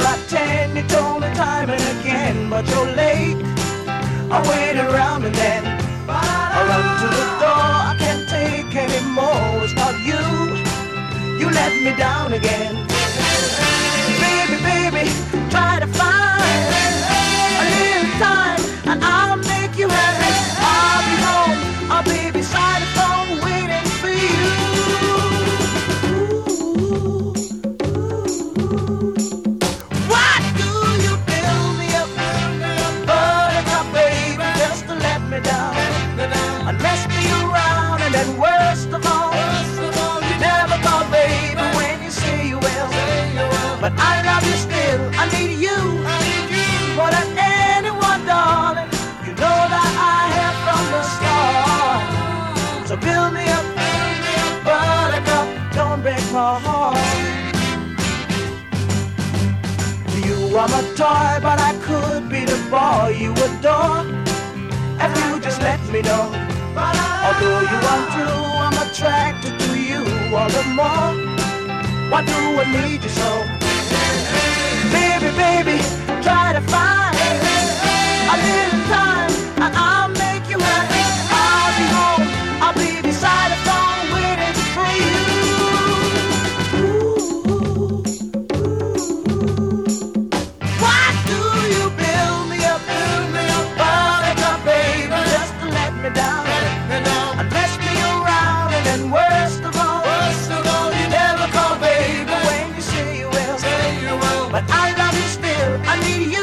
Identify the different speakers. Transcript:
Speaker 1: out 10, you told me time and again, but you're late. I waited around and then I run to the door. I can't take anymore. It's not you. You let me down again. Baby, baby, try to find a little time and I'll make you happy. I'll be home, I'll be beside the phone waiting for you. Why do you build me up, buttercup, baby, just to let me down? And mess me around, and then worst of all, you never call, baby, when you say you will. But I love you still, I need you more than anyone, darling. You know that I have from the start. So build me up, buttercup, don't break my heart. You are my toy, but I could be the boy you adore if you just let me know. Although you are true, I'm attracted to you all the more. Why do I need you so? Baby, baby, try to find a little time and I'll make you happy. I'll be home, I'll be beside the phone waiting for you. Why do you build me up, buttercup, baby, just to let me down? And mess me around, and then worst of all, you never call, baby, when you say you will. But I love you still, I need you